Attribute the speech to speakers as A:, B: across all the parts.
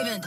A: Diamond.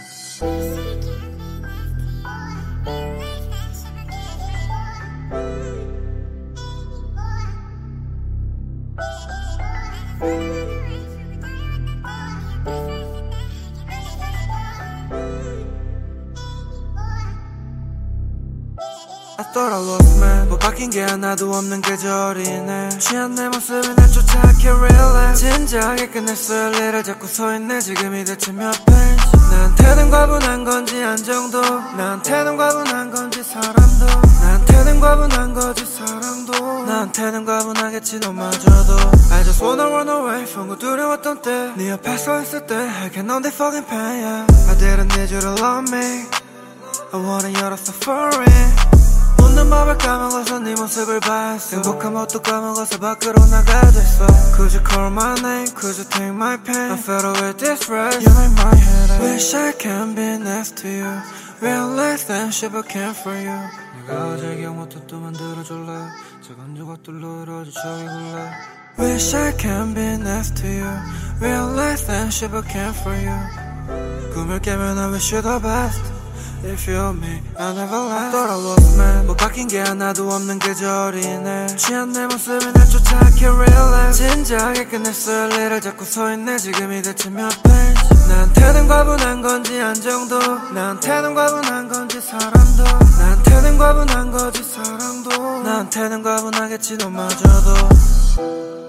B: I thought I lost man 뭐 바뀐 게 하나도 없는 계절이네 취한 내 모습이 날 쫓아 I can't relax 진지하게 끝냈어요 일을 자꾸 서있네 지금이 대체 몇 페이지 나한테는 과분한 건지 안정도 나한테는 과분한 건지 사람도 나한테는 과분한 거지 사랑도 나한테는 과분하겠지 너마저도 I just wanna run away from 그 두려웠던 때 네 옆에 서 있을 때 I can know they fucking pain yeah. I didn't need you to love me I wanted you to suffer it 웃는 맘을 까먹어서 네 모습을 봤어 행복한 뭣도 까먹어서 밖으로 나가졌어 Could you call my name? Could you take my pain? I'm fed up with this rush You make my head ache Wish I can be next to you Realize that shit but can't for you 내가 어제 기억 못한 또 만들어줄래 작은 조각들로 이루어진 저기 굴래 Wish I can be next to you Realize that shit but can't for you 꿈을 깨면 I wish you the best If you me, I never left I thought I lost man 뭐 바뀐 게 하나도 없는 계절이네 취한 내 모습이 날 쫓아 I can't relax 진지하게 끝냈어요 일을 자꾸 서있네 지금이 대체 몇 페이지 나한테는 과분한 건지 안정도 나한테는 과분한 건지 사람도 나한테는 과분한 거지 사랑도 나한테는 과분하겠지 너마저도